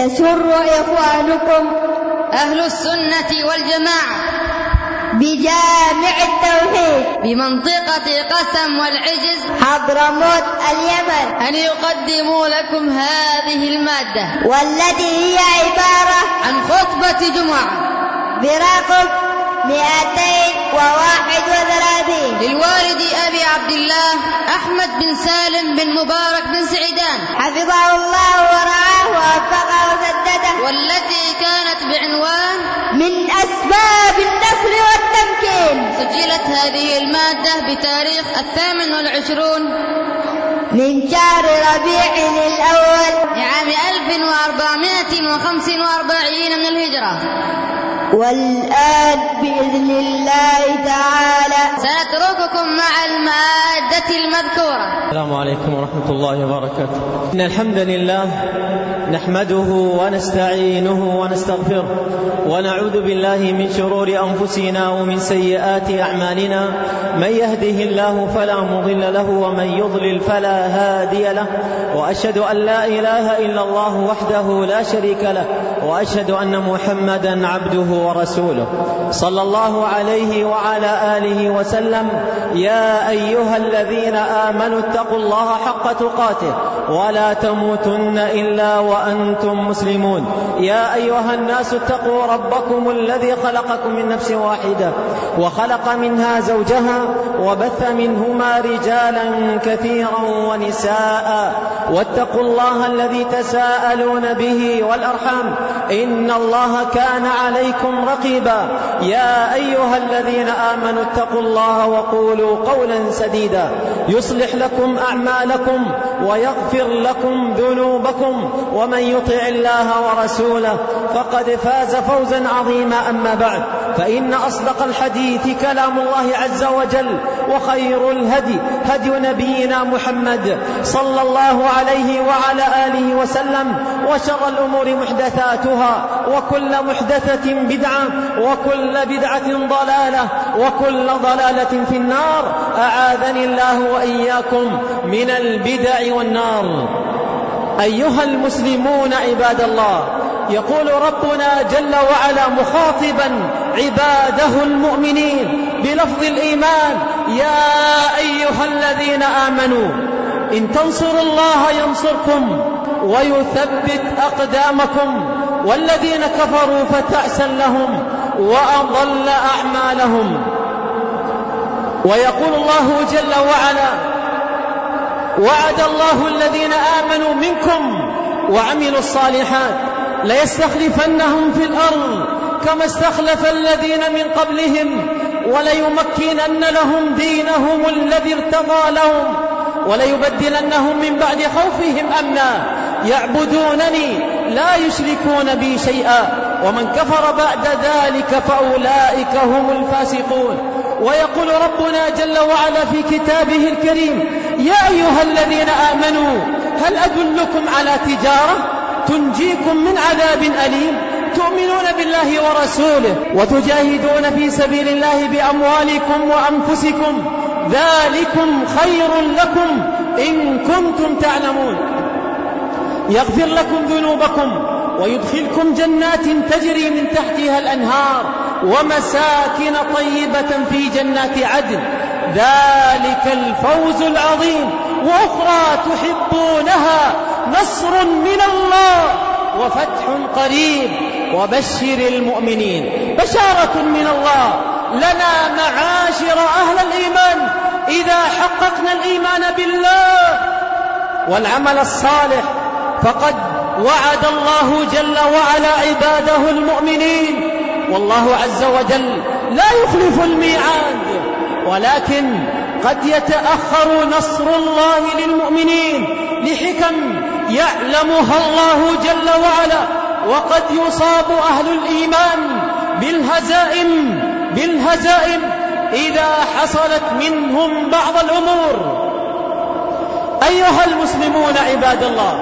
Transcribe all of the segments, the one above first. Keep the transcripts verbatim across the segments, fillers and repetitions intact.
يسر إخوانكم أهل السنة والجماعة بجامع التوحيد بمنطقة قسم والعجز حضرموت اليمن أن يقدموا لكم هذه المادة، والتي هي عبارة عن خطبة جمعة برقم مئتين وواحد وثلاثين للوالد أبي عبد الله أحمد بن سالم بن مبارك بن سعيدان حفظه الله ورعاه ووفقه وسدده، والتي كانت بعنوان من أسباب النصر والتمكين. سجلت هذه المادة بتاريخ الثامن والعشرون من شهر ربيع الأول لعام ألف وأربعمائة وخمس وأربعين من الهجرة. والآن بإذن الله تعالى سنترككم مع المادة المذكورة. السلام عليكم ورحمة الله وبركاته. إن الحمد لله نحمده ونستعينه ونستغفره ونعوذ بالله من شرور أنفسنا ومن سيئات أعمالنا، من يهده الله فلا مضل له ومن يضلل فلا هادي له، وأشهد أن لا إله إلا الله وحده لا شريك له، وأشهد أن محمدا عبده ورسوله صلى الله عليه وعلى آله وسلم. يا أيها الذين آمنوا اتقوا الله حق تقاته ولا تموتن إلا وأنتم مسلمون. يا أيها الناس اتقوا ربكم الذي خلقكم من نفس واحدة وخلق منها زوجها وبث منهما رجالا كثيرا ونساء، واتقوا الله الذي تساءلون به والأرحام إن الله كان عليكم رقيبا. يا أيها الذين آمنوا اتقوا الله وقولوا قولا سديدا يصلح لكم أعمالكم ويغفر لكم ذنوبكم، ومن يطع الله ورسوله فقد فاز فوزا عظيما. أما بعد، فإن أصدق الحديث كلام الله عز وجل، وخير الهدي هدي نبينا محمد صلى الله عليه وعلى آله وسلم، وشر الأمور محدثاتها، وكل محدثة بدعة، وكل بدعة ضلالة، وكل ضلالة في النار. أعاذني الله وإياكم من البدع والنار. أيها المسلمون عباد الله، يقول ربنا جل وعلا مخاطبا عباده المؤمنين بلفظ الإيمان: يا أيها الذين آمنوا إن تنصروا الله ينصركم ويثبت أقدامكم، والذين كفروا فتعسا لهم وأضل أعمالهم. ويقول الله جل وعلا: وعد الله الذين آمنوا منكم وعملوا الصالحات ليستخلفنهم في الأرض كما استخلف الذين من قبلهم وليمكنن لهم دينهم الذي ارتضى لهم وليبدلنهم من بعد خوفهم أمنا يعبدونني لا يشركون بي شيئا ومن كفر بعد ذلك فأولئك هم الفاسقون. ويقول ربنا جل وعلا في كتابه الكريم: يا أيها الذين آمنوا هل أدلكم على تجارة تنجيكم من عذاب أليم تؤمنون بالله ورسوله وتجاهدون في سبيل الله بأموالكم وأنفسكم ذلكم خير لكم إن كنتم تعلمون، يغفر لكم ذنوبكم ويدخلكم جنات تجري من تحتها الأنهار ومساكن طيبة في جنات عدن، ذلك الفوز العظيم. وأخرى تحبونها نصر من الله وفتح قريب وبشر المؤمنين. بشارة من الله لنا معاشر أهل الإيمان إذا حققنا الإيمان بالله والعمل الصالح، فقد وعد الله جل وعلا عباده المؤمنين، والله عز وجل لا يخلف الميعاد، ولكن قد يتأخر نصر الله للمؤمنين لحكم يعلمها الله جل وعلا، وقد يصاب أهل الإيمان بالهزائم بالهزائم إذا حصلت منهم بعض الأمور. أيها المسلمون عباد الله،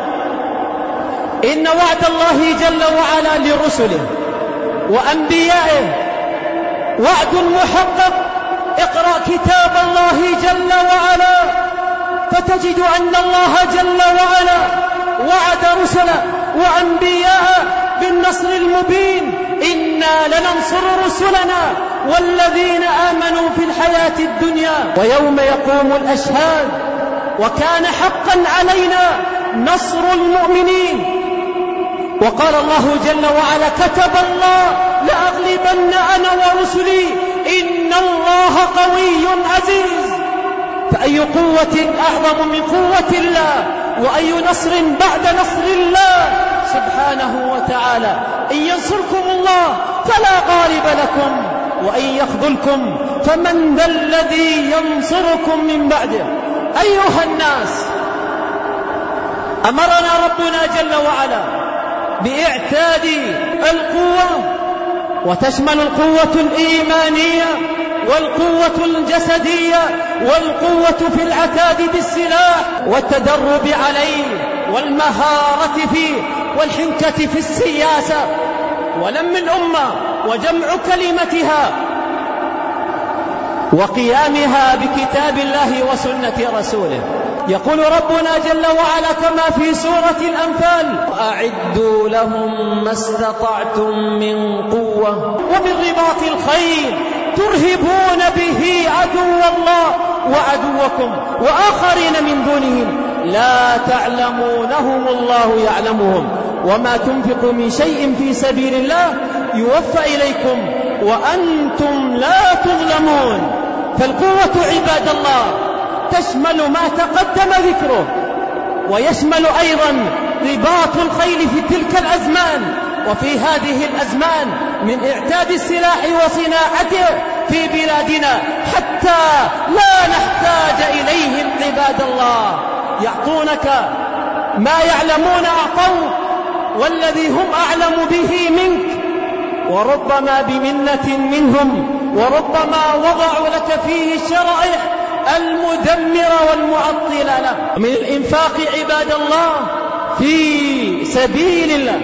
إن وعد الله جل وعلا لرسله وأنبيائه وعد محقق. اقرأ كتاب الله جل وعلا فتجد أن الله جل وعلا وعد رسله وأنبياء بالنصر المبين. إنا لننصر رسلنا والذين آمنوا في الحياة الدنيا ويوم يقوم الأشهاد. وكان حقا علينا نصر المؤمنين. وقال الله جل وعلا: كتب الله لأغلبن أنا ورسلي إن الله قوي عزيز. فأي قوة أعظم من قوة الله، وأي نصر بعد نصر الله سبحانه وتعالى. إن ينصركم الله فلا غالب لكم، وإن يخذلكم فمن ذا الذي ينصركم من بعده. أيها الناس، أمرنا ربنا جل وعلا بإعتاد القوة، وتشمل القوة الإيمانية والقوة الجسدية والقوة في العتاد بالسلاح والتدرب عليه والمهارة فيه والحنكة في السياسة ولم الأمة وجمع كلمتها وقيامها بكتاب الله وسنة رسوله. يقول ربنا جل وعلا كما في سورة الأنفال: وأعدوا لهم ما استطعتم من قوة ومن رباط الخيل ترهبون به عدو الله وعدوكم وآخرين من دونهم لا تعلمونهم الله يعلمهم وما تنفقوا من شيء في سبيل الله يوفى إليكم وأنتم لا تظلمون. فالقوة عباد الله تشمل ما تقدم ذكره، ويشمل أيضا رباط الخيل في تلك الأزمان وفي هذه الأزمان من إعتاد السلاح وصناعته في بلادنا حتى لا نحتاج إليهم. عباد الله، يعطونك ما يعلمون أعطوك، والذي هم أعلم به منك، وربما بمنة منهم، وربما وضعوا لك فيه الشرائح المدمرة والمعطلة له. من الإنفاق عباد الله في سبيل الله،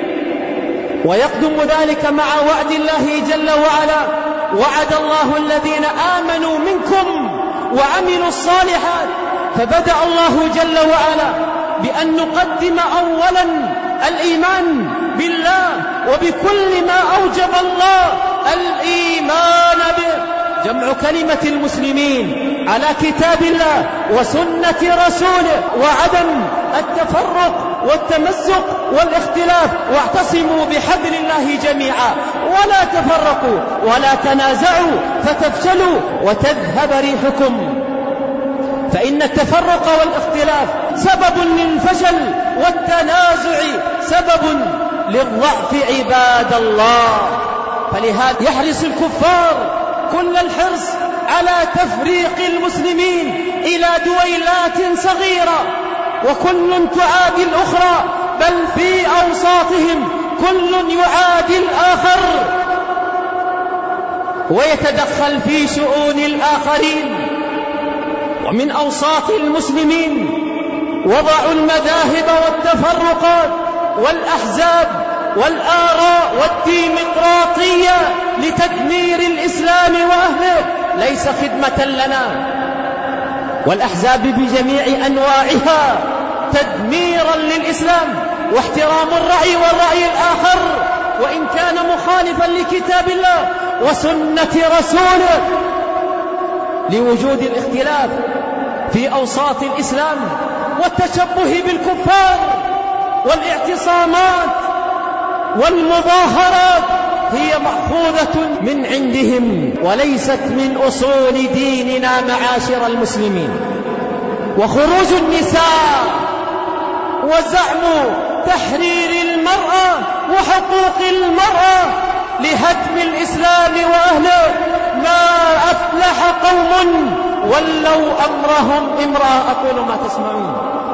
ويقدم ذلك مع وعد الله جل وعلا: وعد الله الذين آمنوا منكم وعملوا الصالحات. فبدأ الله جل وعلا بأن نقدم أولا الإيمان بالله وبكل ما أوجب الله الإيمان به، جمع كلمة المسلمين على كتاب الله وسنة رسوله، وعدم التفرق والتمزق والاختلاف. واعتصموا بحبل الله جميعا ولا تفرقوا ولا تنازعوا فتفشلوا وتذهب ريحكم. فإن التفرق والاختلاف سبب للفشل، والتنازع سبب للضعف عباد الله. فلهذا يحرص الكفار كل الحرص على تفريق المسلمين إلى دويلات صغيرة، وكل تعادي الأخرى، بل في أوساطهم كل يعادي الآخر ويتدخل في شؤون الآخرين. ومن أوساط المسلمين وضعوا المذاهب والتفرقات والأحزاب والآراء والديمقراطية لتدمير الإسلام وأهله، ليس خدمة لنا. والأحزاب بجميع أنواعها تدميرا للإسلام واحترام الرأي والرأي الآخر وإن كان مخالفا لكتاب الله وسنة رسوله، لوجود الاختلاف في أوساط الإسلام والتشبه بالكفار والاعتصامات والمظاهرات هي مأخوذة من عندهم وليست من أصول ديننا معاشر المسلمين. وخروج النساء وزعم تحرير المرأة وحقوق المرأة لهدم الإسلام وأهله، ما أفلح قوم ولوا أمرهم امرأة. أقول ما تسمعون.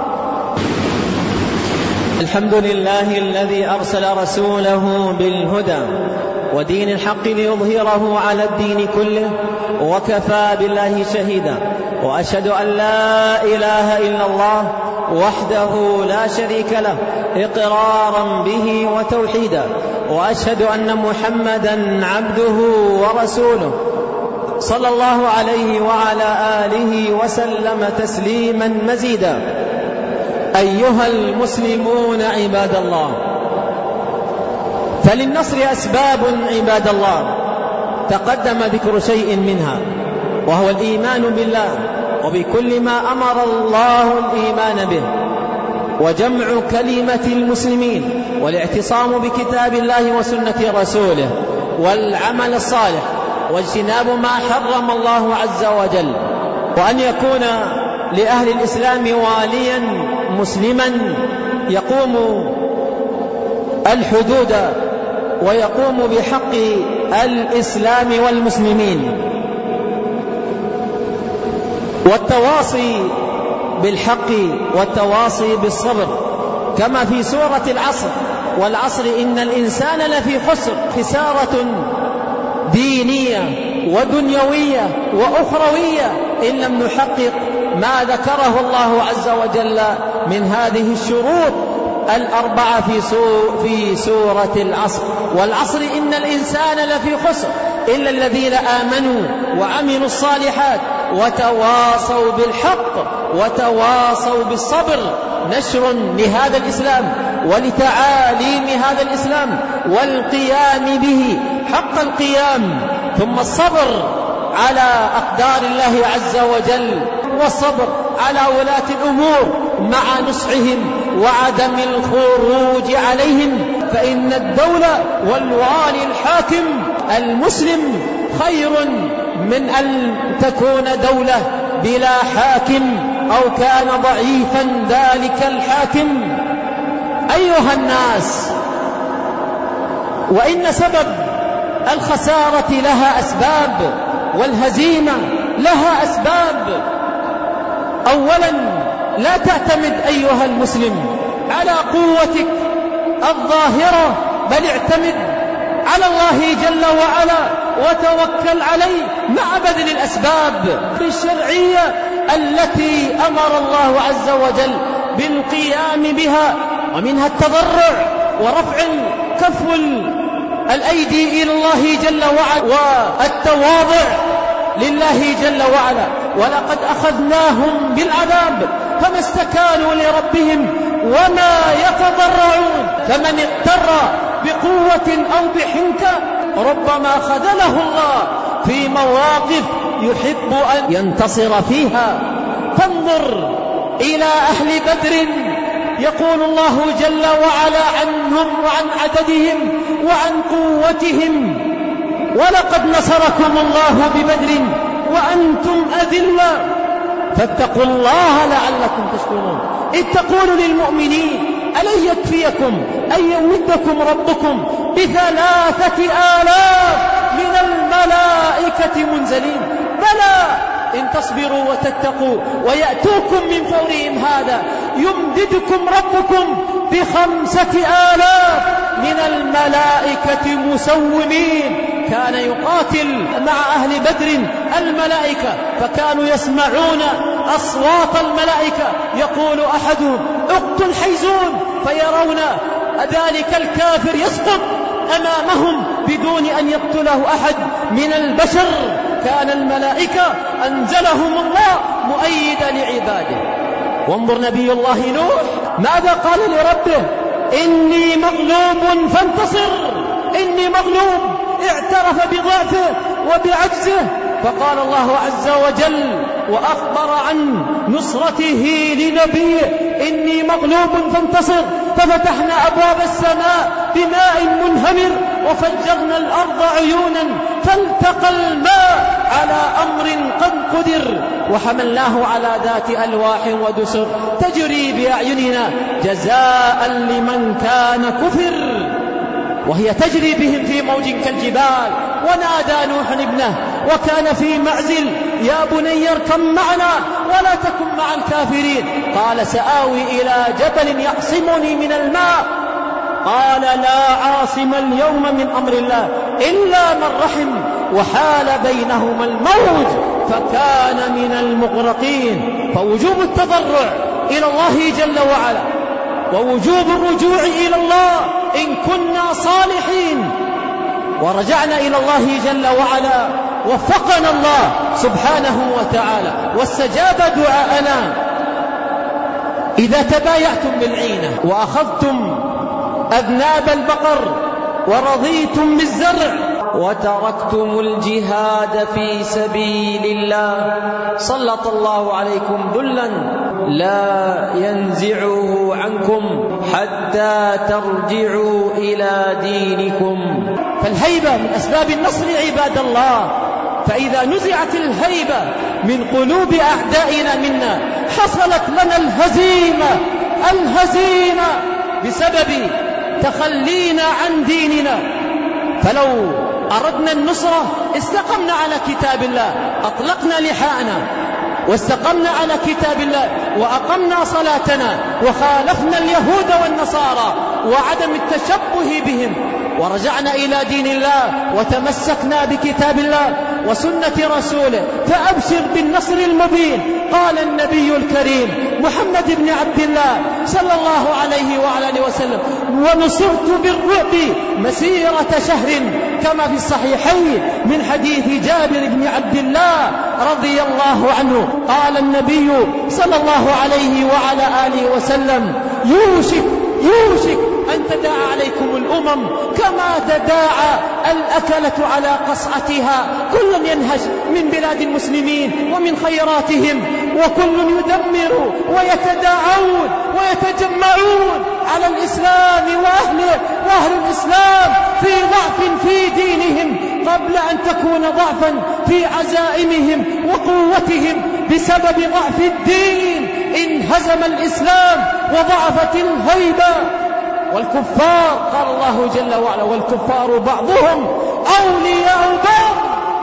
الحمد لله الذي أرسل رسوله بالهدى ودين الحق ليظهره على الدين كله، وكفى بالله شهيدا. وأشهد أن لا إله إلا الله وحده لا شريك له إقرارا به وتوحيدا، وأشهد أن محمدا عبده ورسوله صلى الله عليه وعلى آله وسلم تسليما مزيدا. أيها المسلمون عباد الله، فللنصر أسباب عباد الله، تقدم ذكر شيء منها وهو الإيمان بالله وبكل ما أمر الله الإيمان به، وجمع كلمة المسلمين، والاعتصام بكتاب الله وسنة رسوله، والعمل الصالح، واجتناب ما حرم الله عز وجل، وأن يكون لأهل الإسلام واليا مسلما يقوم الحدود ويقوم بحق الإسلام والمسلمين، والتواصي بالحق والتواصي بالصبر، كما في سورة العصر: والعصر إن الإنسان لفي خسر، خسارة دينية ودنيوية وأخروية إن لم نحقق ما ذكره الله عز وجل من هذه الشروط الأربعة في, في سورة العصر. والعصر إن الإنسان لفي خسر إلا الذين آمنوا وعملوا الصالحات وتواصوا بالحق وتواصوا بالصبر، نشر لهذا الإسلام ولتعاليم هذا الإسلام والقيام به حق القيام، ثم الصبر على أقدار الله عز وجل، والصبر على ولاة الأمور مع نصحهم وعدم الخروج عليهم، فإن الدولة والوالي الحاكم المسلم خير من أن تكون دولة بلا حاكم أو كان ضعيفا ذلك الحاكم. أيها الناس، وإن سبب الخسارة لها أسباب، والهزيمة لها أسباب. أولا، لا تعتمد أيها المسلم على قوتك الظاهرة، بل اعتمد على الله جل وعلا وتوكل عليه مع بذل الأسباب الشرعية التي أمر الله عز وجل بالقيام بها، ومنها التضرع ورفع كف الأيدي إلى الله جل وعلا والتواضع لله جل وعلا. ولقد أخذناهم بالعذاب فما استكانوا لربهم وما يتضرعون، فمن اضطر بقوة أو بحنكة ربما خذله الله في مواقف يحب أن ينتصر فيها. فانظر إلى أهل بدر، يقول الله جل وعلا عنهم وعن عددهم وعن قوتهم: ولقد نصركم الله ببدر وأنتم أذلة فاتقوا الله لعلكم تشكرون. إذ تقول للمؤمنين: ألن يكفيكم أن يمدكم ربكم بثلاثة آلاف من الملائكة منزلين؟ بلى إن تصبروا وتتقوا ويأتوكم من فورهم هذا يمددكم ربكم بخمسة آلاف من الملائكة مسومين. كان يقاتل مع أهل بدر الملائكة، فكانوا يسمعون أصوات الملائكة، يقول أحدهم: اقتل حيزون، فيرون ذلك الكافر يسقط أمامهم بدون أن يقتله أحد من البشر. كان الملائكة أنزلهم الله مؤيدا لعباده. وانظر نبي الله نوح ماذا قال لربه: إني مغلوب فانتصر، إني مغلوب، اعترف بضعفه وبعجزه، فقال الله عز وجل وأخبر عن نصرته لنبيه: إني مغلوب فانتصر، ففتحنا أبواب السماء بماء منهمر وفجرنا الأرض عيونا فالتقى الماء على أمر قد قدر وحملناه على ذات ألواح ودسر تجري بأعيننا جزاء لمن كان كفر، وهي تجري بهم في موج كالجبال. ونادى نوح ابنه وكان في معزل: يا بني اركب معنا ولا تكن مع الكافرين. قال: سآوي إلى جبل يعصمني من الماء. قال: لا عاصم اليوم من أمر الله إلا من رحم، وحال بينهما الموج فكان من المغرقين. فوجوب التضرع إلى الله جل وعلا ووجوب الرجوع إلى الله إن كنا صالحين ورجعنا إلى الله جل وعلا وفقنا الله سبحانه وتعالى واستجاب دعاءنا. إذا تبايعتم بالعينة وأخذتم أذناب البقر ورضيتم بالزرع وتركتم الجهاد في سبيل الله سلط الله عليكم ذلا لا ينزعه عنكم حتى ترجعوا إلى دينكم. فالهيبة من أسباب النصر عباد الله، فإذا نزعت الهيبة من قلوب أعدائنا منا حصلت لنا الهزيمة الهزيمة بسبب تخلينا عن ديننا. فلو أردنا النصرة استقمنا على كتاب الله، أطلقنا لحاءنا واستقمنا على كتاب الله وأقمنا صلاتنا وخالفنا اليهود والنصارى وعدم التشبه بهم ورجعنا إلى دين الله وتمسكنا بكتاب الله وسنة رسوله فأبشر بالنصر المبين. قال النبي الكريم محمد بن عبد الله صلى الله عليه وعلى آله وسلم: ونصرت بالرعب مسيرة شهر، كما في الصحيحين من حديث جابر بن عبد الله رضي الله عنه. قال النبي صلى الله عليه وعلى آله وسلم: يوشك يوشك أن تداعى عليكم الأمم كما تداعى الأكلة على قصعتها، كل ينهش من بلاد المسلمين ومن خيراتهم، وكل يدمر ويتداعون ويتجمعون على الإسلام وأهله، وأهل الإسلام في ضعف في دينهم قبل أن تكون ضعفا في عزائمهم وقوتهم. بسبب ضعف الدين انهزم الإسلام وضعفت الهيبة. والكفار قال الله جل وعلا: والكفار بعضهم أولياء بعض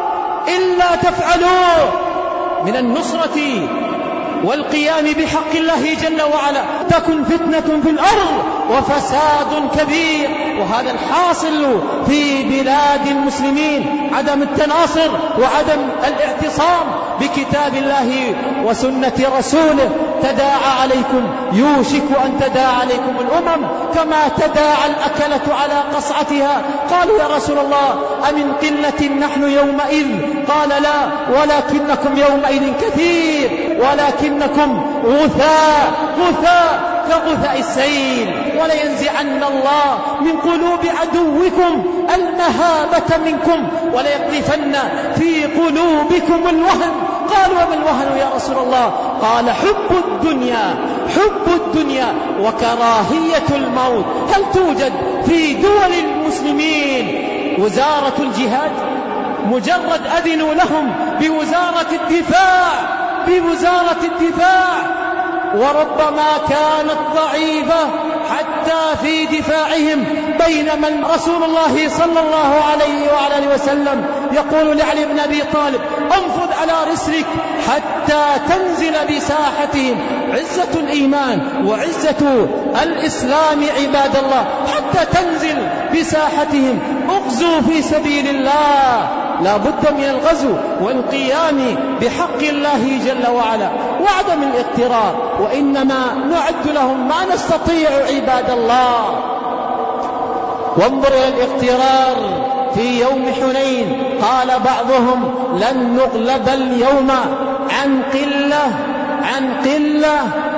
إلا تفعلوا من النصرة والقيام بحق الله جل وعلا تكن فتنة في الأرض وفساد كبير. وهذا الحاصل في بلاد المسلمين، عدم التناصر وعدم الاعتصام بكتاب الله وسنة رسوله. تداعى عليكم، يوشك أن تداعى عليكم الأمم كما تداعى الأكلة على قصعتها. قالوا: يا رسول الله أمن قلة نحن يومئذ؟ قال: لا، ولكنكم يومئذ كثير، ولكنكم غثاء غثاء كغثاء السيل. ولينزعن الله من قلوب عدوكم المهابة منكم وليقذفن في قلوبكم الوهن. قالوا: وما الوهن يا رسول الله؟ قال: حب الدنيا حب الدنيا وكراهية الموت. هل توجد في دول المسلمين وزارة الجهاد؟ مجرد أذنوا لهم بوزارة الدفاع بوزارة الدفاع وربما كانت ضعيفة حتى في دفاعهم، بينما رسول الله صلى الله عليه وعلى آله وسلم يقول لعلي بن أبي طالب: انفض على رسلك حتى تنزل بساحتهم. عزة الإيمان وعزة الإسلام عباد الله حتى تنزل بساحتهم. اغزوا في سبيل الله، لا بد من الغزو والقيام بحق الله جل وعلا وعدم الاغترار، وإنما نعد لهم ما نستطيع عباد الله. وانظر إلى الاغترار في يوم حنين، قال بعضهم: لن نغلب اليوم عن قلة عن قلة.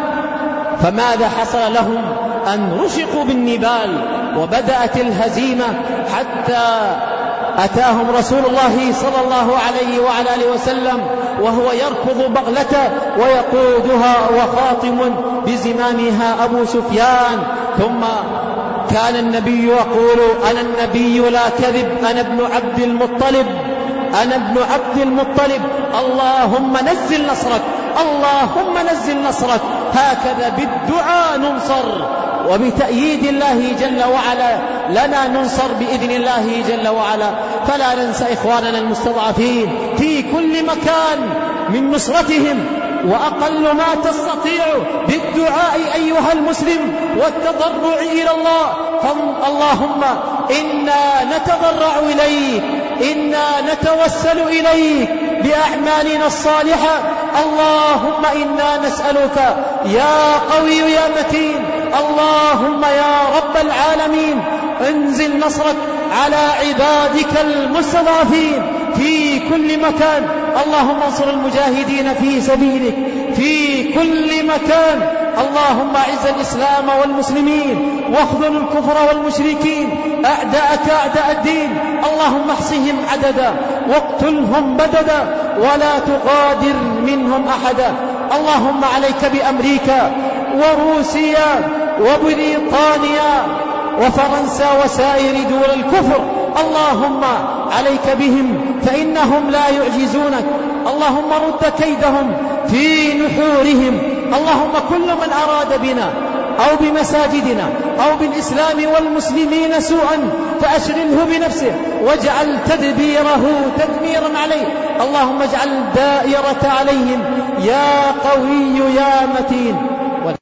فماذا حصل لهم؟ أن رشقوا بالنبال وبدأت الهزيمة، حتى أتاهم رسول الله صلى الله عليه وعلى آله وسلم وهو يركض بغلته ويقودها وخاطم بزمامها أبو سفيان. ثم كان النبي يقول: أنا النبي لا كذب، أنا ابن عبد المطلب أنا ابن عبد المطلب، اللهم نزل نصرك اللهم نزل نصرك. هكذا بالدعاء ننصر، وبتأييد الله جل وعلا لنا ننصر بإذن الله جل وعلا. فلا ننسى إخواننا المستضعفين في كل مكان من نصرتهم، وأقل ما تستطيع بالدعاء أيها المسلم والتضرع إلى الله. فاللهم إنا نتضرع إليك، إنا نتوسل إليك بأعمالنا الصالحة. اللهم إنا نسألك يا قوي يا متين، اللهم يا رب العالمين انزل نصرك على عبادك المستضعفين في كل مكان. اللهم انصر المجاهدين في سبيلك في كل مكان، اللهم أعز الإسلام والمسلمين واخذل الكفر والمشركين أعداءك أعداء الدين. اللهم احصهم عددا واقتلهم بددا ولا تغادر منهم أحدا. اللهم عليك بأمريكا وروسيا وبريطانيا وفرنسا وسائر دول الكفر. اللهم عليك بهم فإنهم لا يعجزونك. اللهم رد كيدهم في نحورهم. اللهم كل من أراد بنا أو بمساجدنا أو بالإسلام والمسلمين سوءا فأشغله بنفسه واجعل تدبيره تدميرا عليه. اللهم اجعل الدائرة عليهم يا قوي يا متين.